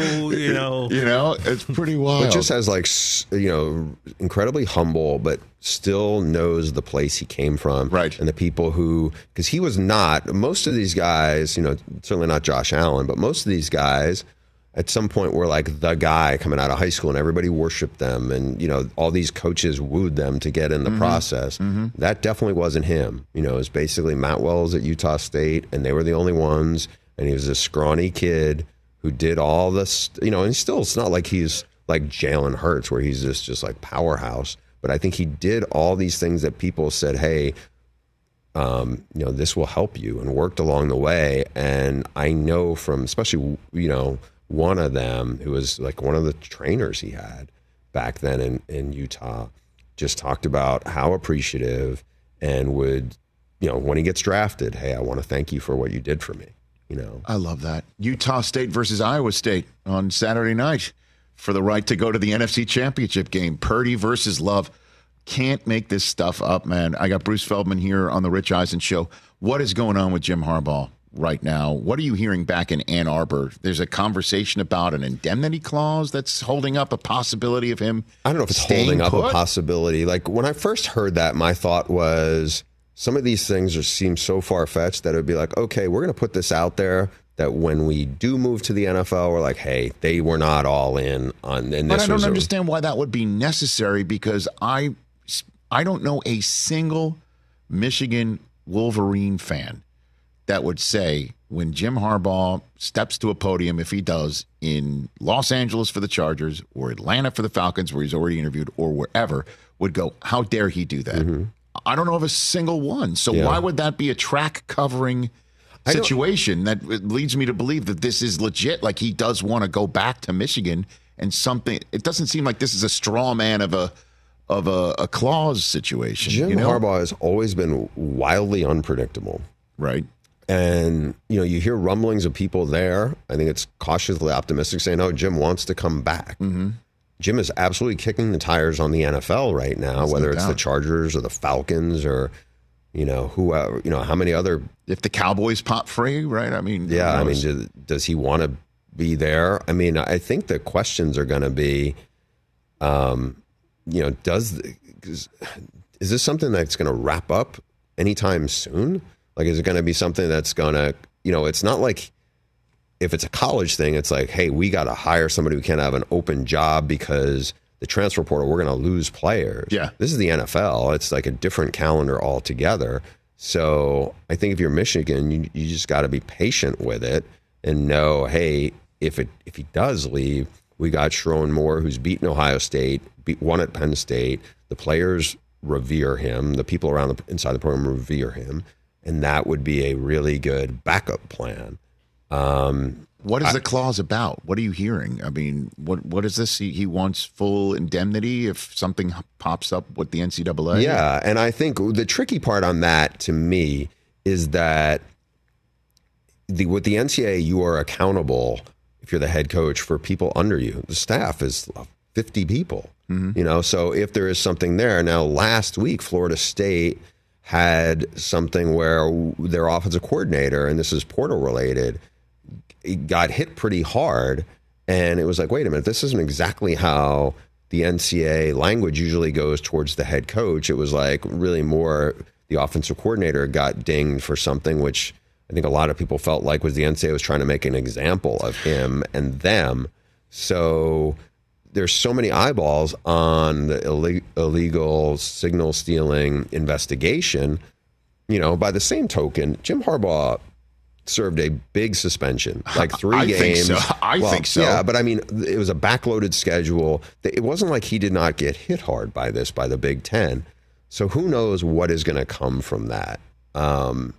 snow, it's pretty wild. But just as like, incredibly humble, but still knows the place he came from. Right. And the people because he was not, most of these guys, certainly not Josh Allen, but most of these guys at some point were like the guy coming out of high school, and everybody worshiped them, and all these coaches wooed them to get in the process. Mm-hmm. That definitely wasn't him. It was basically Matt Wells at Utah State, and they were the only ones, and he was a scrawny kid who did all this, and still, it's not like he's like Jalen Hurts where he's just like powerhouse, but I think he did all these things that people said, hey, this will help you, and worked along the way. And I know from especially, one of them, who was like one of the trainers he had back then in Utah, just talked about how appreciative, and would, when he gets drafted, hey, I want to thank you for what you did for me. I love that. Utah State versus Iowa State on Saturday night for the right to go to the NFC Championship game. Purdy versus Love. Can't make this stuff up, man. I got Bruce Feldman here on the Rich Eisen Show. What is going on with Jim Harbaugh right now? What are you hearing back in Ann Arbor? There's a conversation about an indemnity clause that's holding up a possibility of him. I don't know if it's holding up a possibility. Like when I first heard that, my thought was, some of these things seem so far-fetched that it would be like, okay, we're going to put this out there that when we do move to the NFL, we're like, hey, they were not all in on. And but I don't understand why that would be necessary, because I don't know a single Michigan Wolverine fan that would say when Jim Harbaugh steps to a podium, if he does, in Los Angeles for the Chargers or Atlanta for the Falcons, where he's already interviewed, or wherever, would go, how dare he do that? Mm-hmm. I don't know of a single one. So why would that be a track covering situation that leads me to believe that this is legit? Like, he does want to go back to Michigan, and something. It doesn't seem like this is a straw man of a clause situation. Jim Harbaugh has always been wildly unpredictable. Right. And, you hear rumblings of people there. I think it's cautiously optimistic saying, oh, Jim wants to come back. Mm-hmm. Jim is absolutely kicking the tires on the NFL right now, whether it's the Chargers or the Falcons or, whoever, how many other. If the Cowboys pop free, right? I mean, does he want to be there? I mean, I think the questions are going to be, is this something that's going to wrap up anytime soon? Like, is it going to be something that's going to, it's not like if it's a college thing, it's like, hey, we got to hire somebody who can't have an open job because the transfer portal, we're going to lose players. Yeah. This is the NFL. It's like a different calendar altogether. So I think if you're Michigan, you just got to be patient with it and know, hey, if he does leave, we got Sherrone Moore, who's beaten Ohio State, won at Penn State. The players revere him. The people around inside the program revere him. And that would be a really good backup plan. What is the clause about? What are you hearing? I mean, what is this? He wants full indemnity if something pops up with the NCAA? Yeah, and I think the tricky part on that to me is that with the NCAA, you are accountable, if you're the head coach, for people under you. The staff is 50 people, so if there is something there. Now, last week, Florida State had something where their offensive coordinator, and this is portal related, got hit pretty hard. And it was like, wait a minute, this isn't exactly how the NCAA language usually goes towards the head coach. It was like really more the offensive coordinator got dinged for something, which I think a lot of people felt like was the NCAA was trying to make an example of him and them. So there's so many eyeballs on the illegal signal stealing investigation. By the same token, Jim Harbaugh served a big suspension, like 3 games. I think so. Yeah, but I mean, it was a backloaded schedule. It wasn't like he did not get hit hard by the Big Ten. So who knows what is going to come from that? And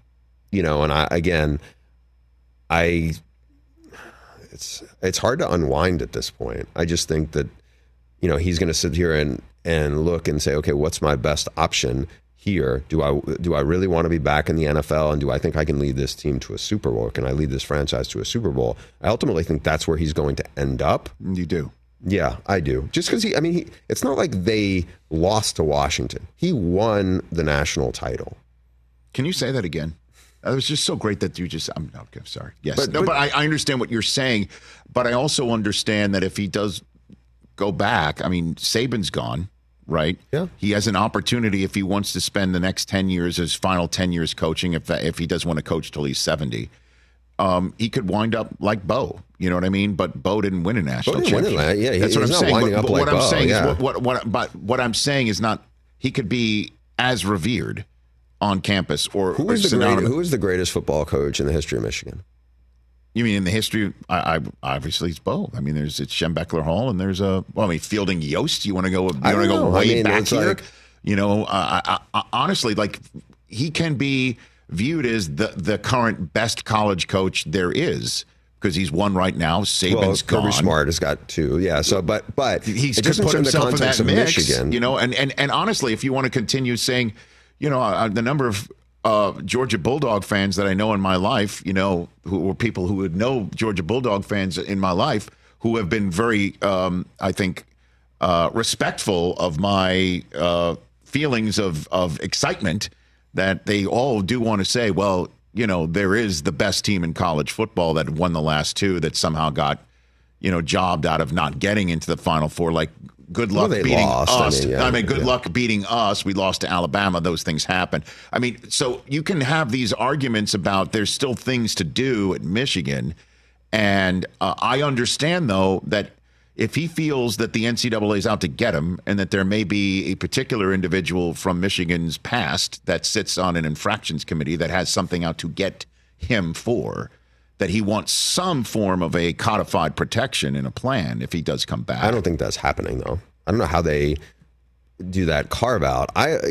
it's hard to unwind at this point. I just think that, he's going to sit here and look and say, okay, what's my best option here? Do I really want to be back in the NFL? And do I think I can lead this team to a Super Bowl? Can I lead this franchise to a Super Bowl? I ultimately think that's where he's going to end up. You do? Yeah, I do. Just because it's not like they lost to Washington. He won the national title. Can you say that again? It was just so great that you just, I'm sorry. Yes. But I understand what you're saying, but I also understand that if he does go back, I mean, Saban's gone, right? Yeah. He has an opportunity if he wants to spend the next 10 years, his final 10 years coaching, if he does want to coach till he's 70. He could wind up like Bo, you know what I mean? But Bo didn't win a national championship. Yeah, that's what I'm saying. But what I'm saying is, what I'm saying is not, he could be as revered on campus who is the greatest football coach in the history of Michigan? You mean in the history? Obviously, it's both. I mean, it's Schembechler Hall, and there's Fielding Yost. You want to go? Way back here? Honestly, like, he can be viewed as the current best college coach there is because he's one right now. Saban's gone. Kirby Smart has got 2. Yeah. So, but he's just put himself in that mix. Michigan. And honestly, if you want to continue saying, the number of Georgia Bulldog fans that I know in my life, who were people who would know Georgia Bulldog fans in my life, who have been very, I think, respectful of my feelings of excitement, that they all do want to say, well, there is the best team in college football that won the last 2 that somehow got, jobbed out of not getting into the Final Four, like good luck beating lost. us. Good luck beating us. We lost to Alabama. Those things happen. I mean, so you can have these arguments about there's still things to do at Michigan. And I understand, though, that if he feels that the NCAA is out to get him and that there may be a particular individual from Michigan's past that sits on an infractions committee that has something out to get him for, that he wants some form of a codified protection in a plan if he does come back. I don't think that's happening, though. I don't know how they do that carve out.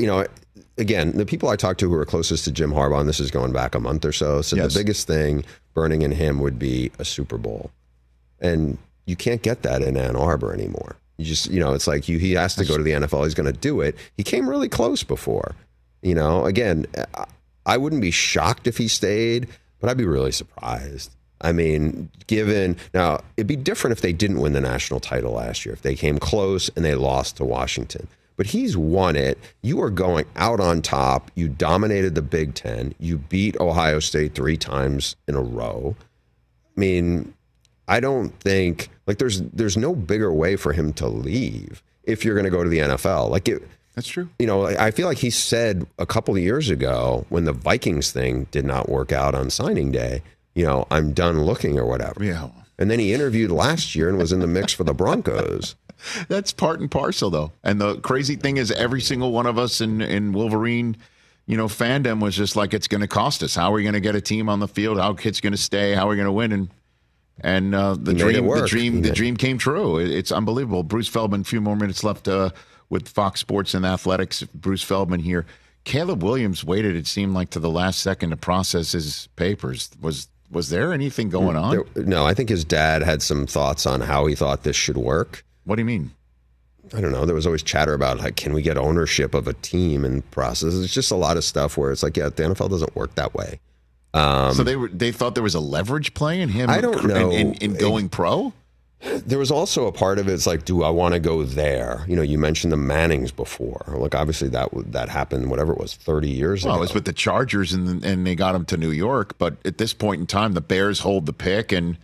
Again, the people I talked to who are closest to Jim Harbaugh, and this is going back a month or so, said the biggest thing burning in him would be a Super Bowl. And you can't get that in Ann Arbor anymore. You just, it's like he has to go to the NFL. He's going to do it. He came really close before. Again, I wouldn't be shocked if he stayed, but I'd be really surprised. I mean, now, it'd be different if they didn't win the national title last year, if they came close and they lost to Washington. But he's won it. You are going out on top. You dominated the Big Ten. You beat Ohio State 3 times in a row. I mean, I don't think there's no bigger way for him to leave if you're going to go to the NFL. That's true. I feel like he said a couple of years ago when the Vikings thing did not work out on signing day, I'm done looking or whatever. Yeah. And then he interviewed last year and was in the mix for the Broncos. That's part and parcel, though. And the crazy thing is every single one of us in Wolverine, fandom was just like, it's going to cost us. How are we going to get a team on the field? How are kids going to stay? How are we going to win? And the dream came true. It's unbelievable. Bruce Feldman, a few more minutes left with Fox Sports and Athletics. Bruce Feldman here. Caleb Williams waited, it seemed like, to the last second to process his papers. Was there anything going on? No, I think his dad had some thoughts on how he thought this should work. What do you mean? I don't know. There was always chatter about, can we get ownership of a team and process? It's just a lot of stuff where it's like, the NFL doesn't work that way. So they thought there was a leverage play in him. I don't know. In going pro? There was also a part of it, it's like, do I want to go there? You mentioned the Mannings before. Like, obviously that happened, whatever it was, 30 years ago. Well, it was with the Chargers, and they got him to New York. But at this point in time, the Bears hold the pick, and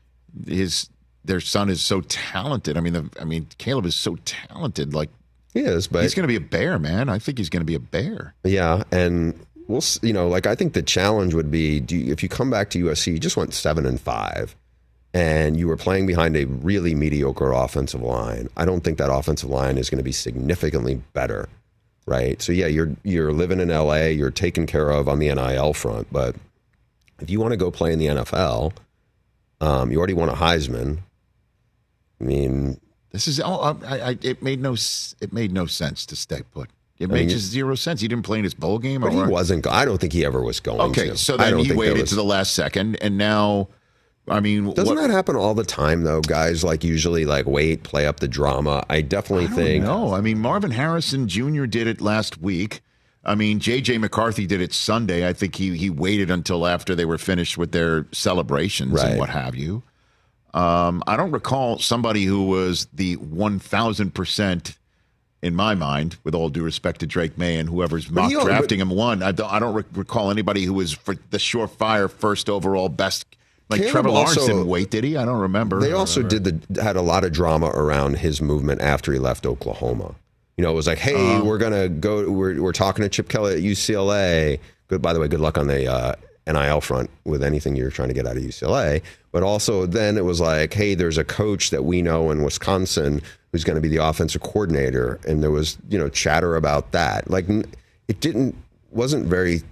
their son is so talented. I mean, Caleb is so talented. Like, he is, but he's going to be a Bear, man. I think he's going to be a Bear. Yeah, and we'll, I think the challenge would be, if you come back to USC, you just went 7-5. And you were playing behind a really mediocre offensive line. I don't think that offensive line is going to be significantly better, right? So, yeah, you're living in L.A., you're taken care of on the NIL front, but if you want to go play in the NFL, you already won a Heisman. I mean, this is it made no sense to stay put. It made just zero sense. He didn't play in his bowl game. But he wasn't. I don't think he ever was going. Okay, so then he waited to the last second, and now. Doesn't that happen all the time, though? Guys usually wait, play up the drama. I definitely think. No, Marvin Harrison Jr. did it last week. J.J. McCarthy did it Sunday. I think he waited until after they were finished with their celebrations and what have you. I don't recall somebody who was the 1,000%, in my mind, with all due respect to Drake May and whoever's mock drafting him won. I don't recall anybody who was for the surefire first overall best. Trevor Lawrence didn't wait, did he? I don't remember. They also had a lot of drama around his movement after he left Oklahoma. It was like, hey, we're going to go, we're talking to Chip Kelly at UCLA. By the way, good luck on the NIL front with anything you're trying to get out of UCLA. But also then it was like, hey, there's a coach that we know in Wisconsin who's going to be the offensive coordinator. And there was, chatter about that. It wasn't very...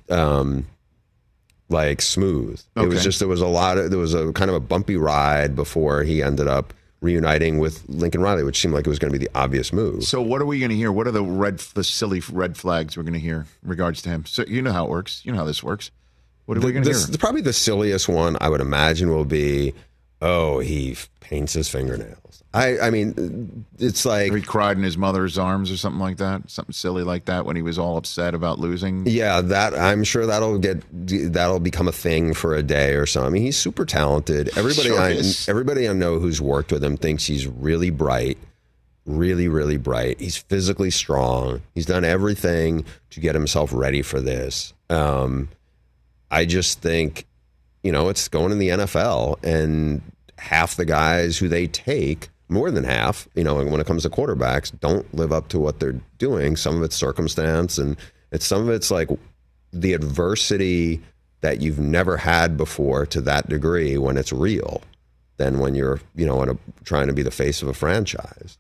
smooth. Okay. It was just there was a kind of a bumpy ride before he ended up reuniting with Lincoln Riley, which seemed like it was going to be the obvious move. So what are we going to hear? What are the silly red flags we're going to hear in regards to him? So you know how it works. You know how this works. What are we going to hear? Probably the silliest one I would imagine will be, he paints his fingernails. I mean, it's like... Or he cried in his mother's arms or something like that. Something silly like that when he was all upset about losing. Yeah, I'm sure that'll become a thing for a day or so. He's super talented. Everybody I know who's worked with him thinks he's really bright. Really, really bright. He's physically strong. He's done everything to get himself ready for this. I just think, it's going in the NFL, and half the guys who they take more than half, when it comes to quarterbacks, don't live up to what they're doing. Some of it's circumstance, and some of it's like the adversity that you've never had before to that degree when it's real than when you're, trying to be the face of a franchise.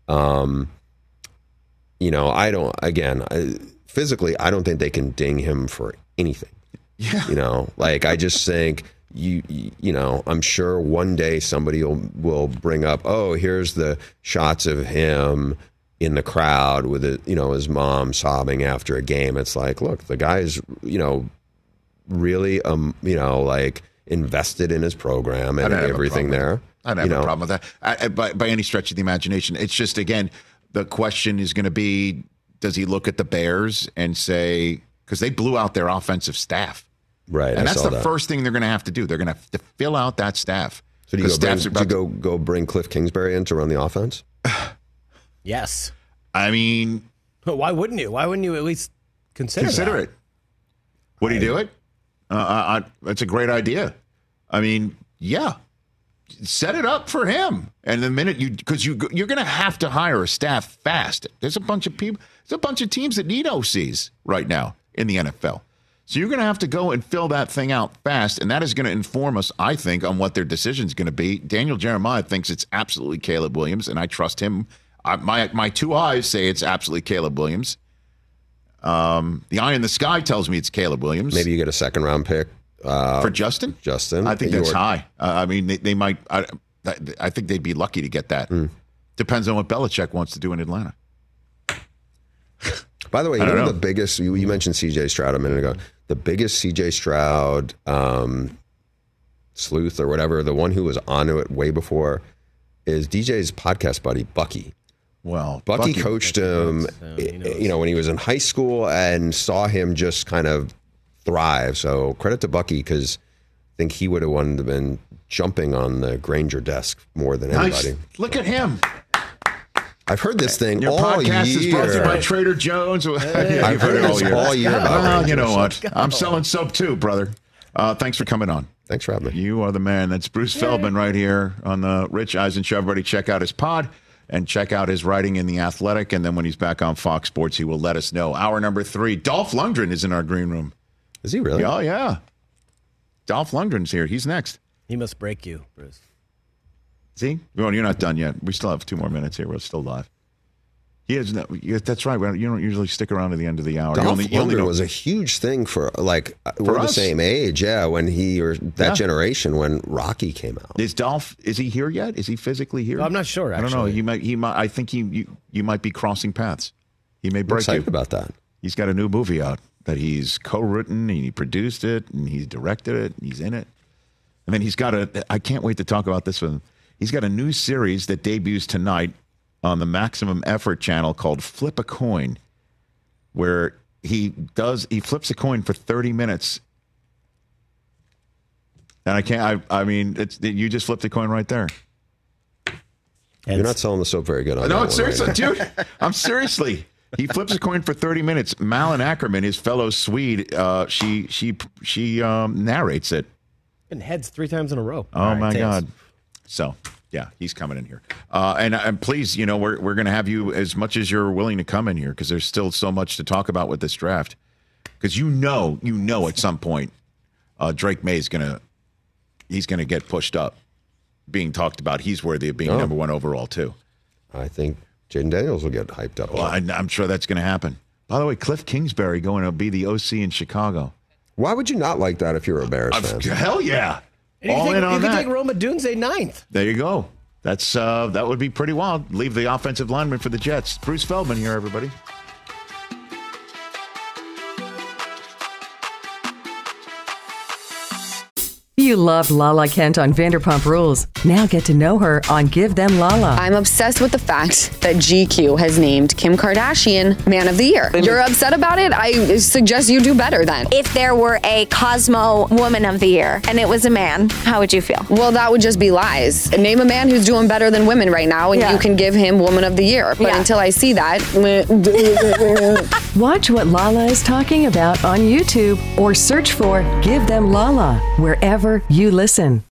Physically, I don't think they can ding him for anything. Yeah. I just think I'm sure one day somebody will bring up, oh, here's the shots of him in the crowd with his mom sobbing after a game. It's like, look, the guy is, really, invested in his program and everything there. I don't have a problem with that by any stretch of the imagination. It's just, again, the question is going to be, does he look at the Bears and say, because they blew out their offensive staff. Right. And that's the first thing they're going to have to do. They're going to have to fill out that staff. So do you go bring Cliff Kingsbury in to run the offense? Yes. I mean, but why wouldn't you? Why wouldn't you at least consider it? Would he do it? That's a great idea. I mean, yeah. Set it up for him. And the minute because you're going to have to hire a staff fast. There's a bunch of people. There's a bunch of teams that need OCs right now in the NFL. So you're going to have to go and fill that thing out fast, and that is going to inform us, I think, on what their decision is going to be. Daniel Jeremiah thinks it's absolutely Caleb Williams, and I trust him. My two eyes say it's absolutely Caleb Williams. The eye in the sky tells me it's Caleb Williams. Maybe you get a second-round pick. For Justin? I think that's high. I mean, they might. I think they'd be lucky to get that. Depends on what Belichick wants to do in Atlanta. By the way, the biggest, you mentioned C.J. Stroud a minute ago. The biggest C.J. Stroud sleuth or whatever, the one who was onto it way before, is DJ's podcast buddy, Bucky. Well, Bucky coached him, when he was in high school and saw him just kind of thrive. So credit to Bucky, because I think he would have wanted to been jumping on the Granger desk more than anybody. Look at him. I've heard this thing Your all year. Your podcast is brought to you by Trader Joe's. I've heard it all year about Granger. You know what? I'm selling soap too, brother. Thanks for coming on. Thanks for having me. You are the man. That's Bruce Feldman right here on the Rich Eisen Show. Everybody check out his pod and check out his writing in The Athletic. And then when he's back on Fox Sports, he will let us know. Hour number 3, Dolph Lundgren is in our green room. Is he really? Oh, yeah. Dolph Lundgren's here. He's next. He must break you, Bruce. See? Well, you're not done yet. We still have 2 more minutes here. We're still live. That's right. You don't usually stick around to the end of the hour. Dolph Lundgren was a huge thing for we're the same age, when generation when Rocky came out. Is he here yet? Is he physically here? I'm not sure. Actually. I don't know. He might. I think you might be crossing paths. He may break I'm excited about that. He's got a new movie out that he's co-written and he produced it and he directed it and he's in it. And then he's got I can't wait to talk about this with him. He's got a new series that debuts tonight on the Maximum Effort channel called Flip a Coin, where he flips a coin for 30 minutes. And you just flipped a coin right there. You're not selling the soap very good on that one. Seriously, right dude. I'm seriously. He flips a coin for 30 minutes. Malin Ackerman, his fellow Swede, she narrates it. And heads 3 times in a row. Oh, my God. So, yeah, he's coming in here. And please, we're going to have you as much as you're willing to come in here, because there's still so much to talk about with this draft. Because you know at some point Drake May is going to get pushed up, being talked about. He's worthy of being number 1 overall, too. I think Jaden Daniels will get hyped up. Well, I'm sure that's going to happen. By the way, Cliff Kingsbury going to be the OC in Chicago. Why would you not like that if you're a Bears fan? Hell yeah. And you can take Rome Odunze 9th. There you go. That's that would be pretty wild. Leave the offensive lineman for the Jets. Bruce Feldman here, everybody. You loved Lala Kent on Vanderpump Rules. Now get to know her on Give Them Lala. I'm obsessed with the fact that GQ has named Kim Kardashian Man of the Year. You're upset about it? I suggest you do better then. If there were a Cosmo Woman of the Year and it was a man, how would you feel? Well, that would just be lies. Name a man who's doing better than women right now, and you can give him Woman of the Year. But until I see that... Watch what Lala is talking about on YouTube or search for Give Them Lala wherever you listen.